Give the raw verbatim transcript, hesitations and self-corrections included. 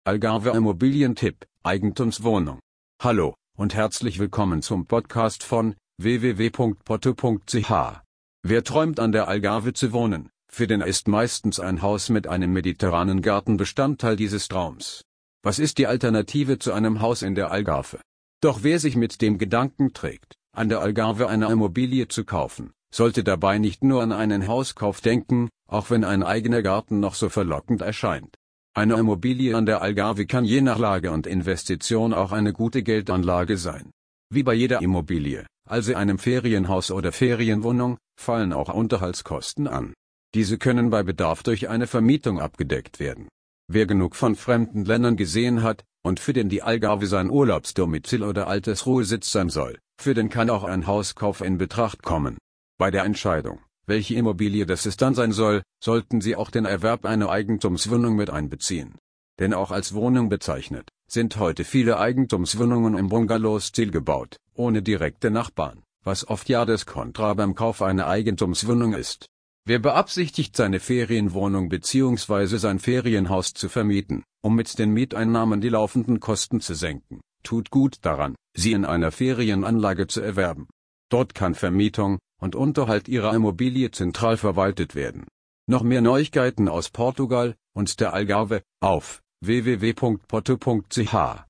Algarve Immobilientipp, Eigentumswohnung. Hallo und herzlich willkommen zum Podcast von w w w punkt porto punkt c h. Wer träumt, an der Algarve zu wohnen, für den ist meistens ein Haus mit einem mediterranen Garten Bestandteil dieses Traums. Was ist die Alternative zu einem Haus in der Algarve? Doch wer sich mit dem Gedanken trägt, an der Algarve eine Immobilie zu kaufen, sollte dabei nicht nur an einen Hauskauf denken, auch wenn ein eigener Garten noch so verlockend erscheint. Eine Immobilie an der Algarve kann je nach Lage und Investition auch eine gute Geldanlage sein. Wie bei jeder Immobilie, also einem Ferienhaus oder Ferienwohnung, fallen auch Unterhaltskosten an. Diese können bei Bedarf durch eine Vermietung abgedeckt werden. Wer genug von fremden Ländern gesehen hat und für den die Algarve sein Urlaubsdomizil oder Altersruhesitz sein soll, für den kann auch ein Hauskauf in Betracht kommen. Bei der Entscheidung, welche Immobilie das es dann sein soll, sollten Sie auch den Erwerb einer Eigentumswohnung mit einbeziehen. Denn auch als Wohnung bezeichnet, sind heute viele Eigentumswohnungen im Bungalow-Stil gebaut, ohne direkte Nachbarn, was oft ja das Kontra beim Kauf einer Eigentumswohnung ist. Wer beabsichtigt, seine Ferienwohnung bzw. sein Ferienhaus zu vermieten, um mit den Mieteinnahmen die laufenden Kosten zu senken, tut gut daran, sie in einer Ferienanlage zu erwerben. Dort kann Vermietung und Unterhalt Ihrer Immobilie zentral verwaltet werden. Noch mehr Neuigkeiten aus Portugal und der Algarve auf w w w punkt porto punkt c h.